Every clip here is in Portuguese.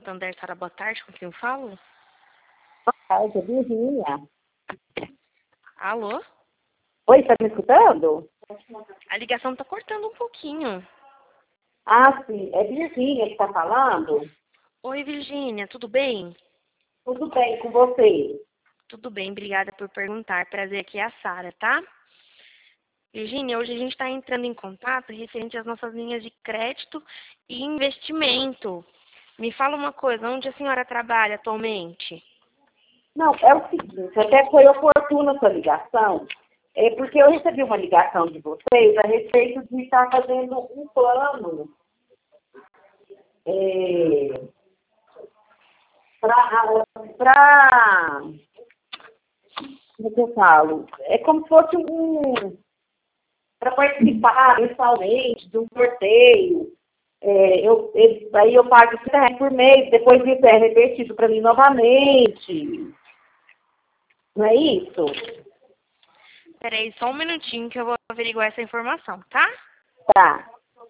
Santander, Sara, boa tarde, com quem eu falo? Boa tarde, Virgínia. Alô? Oi, tá me escutando? A ligação tá cortando um pouquinho. Ah, sim, é Virgínia que tá falando? Oi, Virgínia, tudo bem? Tudo bem com você? Tudo bem, obrigada por perguntar. Prazer, aqui é a Sara, tá? Virgínia, hoje a gente está entrando em contato referente às nossas linhas de crédito e investimento. Me fala uma coisa, onde a senhora trabalha atualmente? Não, é o seguinte, até foi oportuna a sua ligação, porque eu recebi uma ligação de vocês a respeito de estar fazendo um plano para, como é que eu falo? É como se fosse para participar mensalmente de um sorteio. Aí eu pago R$ 100 por mês, depois isso é revertido para mim novamente. Não é isso? Peraí, só um minutinho que eu vou averiguar essa informação, tá? Tá.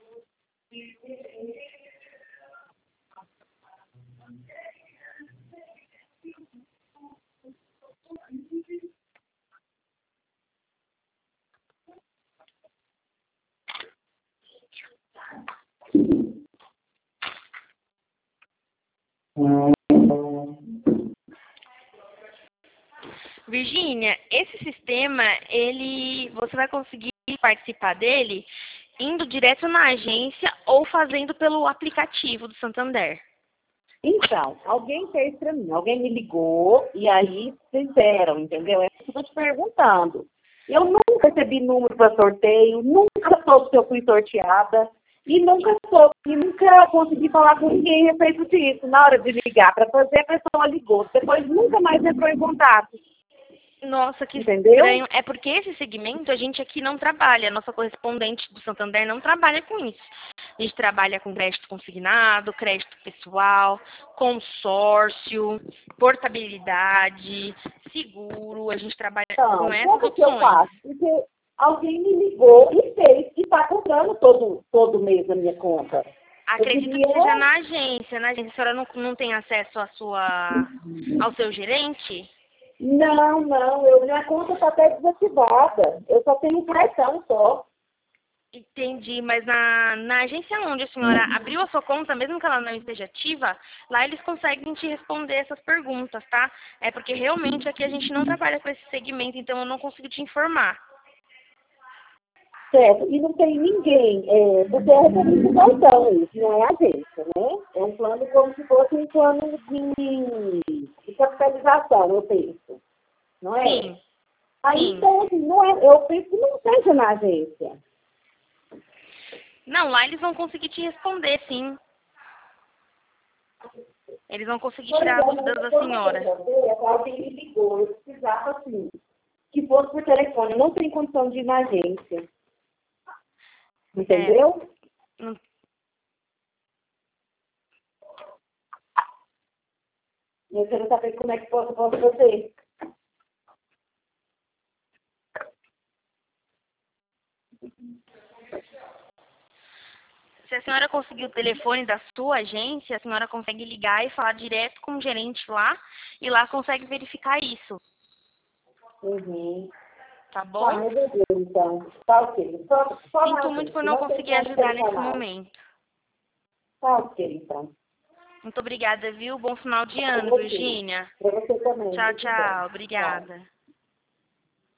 Virgínia, esse sistema, você vai conseguir participar dele indo direto na agência ou fazendo pelo aplicativo do Santander. Então, alguém fez para mim, alguém me ligou e aí fizeram, entendeu? É isso que eu estou te perguntando. Eu nunca recebi número para sorteio, nunca soube se eu fui sorteada e nunca soube, e nunca consegui falar com ninguém a respeito disso. Na hora de ligar para fazer, a pessoa ligou, depois nunca mais entrou em contato. Nossa, que Entendeu? estranho. É porque esse segmento a gente aqui não trabalha. A nossa correspondente do Santander não trabalha com isso. A gente trabalha com crédito consignado, crédito pessoal, consórcio, portabilidade, seguro. A gente trabalha com Então, essas como que eu opções. faço? Porque alguém me ligou e fez, e está cobrando todo mês a minha conta. Eu Acredito que queria. seja na agência. Na agência, a senhora não tem acesso ao seu gerente? Não, minha conta está até desativada. Eu só tenho um cartão só. Entendi, mas na agência onde a senhora abriu a sua conta, mesmo que ela não esteja ativa, lá eles conseguem te responder essas perguntas, tá? É porque realmente aqui a gente não trabalha com esse segmento, então eu não consigo te informar. Certo? E não tem ninguém. Você é recebido um cartão, isso não é agência, né? É um plano como se fosse um plano de capitalização, eu penso. Não é? Sim, Aí, sim. então, assim, não é, eu penso que não seja na agência. Não, lá eles vão conseguir te responder, sim. Eles vão conseguir Por tirar as exemplo, dúvidas da quando eu senhora. saber, alguém me ligou, eu precisava, assim, que fosse por telefone. Eu não tenho condição de ir na agência. É, Entendeu? não- Eu quero saber como é que posso fazer. Se a senhora conseguir o telefone da sua agência, a senhora consegue ligar e falar direto com o gerente lá, e lá consegue verificar isso, Uhum. tá Tá, bom? resolveu, então. Tá ok. Só na Sinto muito por agência. não Não tem conseguir como ajudar nesse telefonar. momento. Tá ok, então. Muito obrigada, viu? Bom final de Pra ano, você. Virgínia. Pra você também. Tchau, Tudo bom. tchau. Tchau. Obrigada.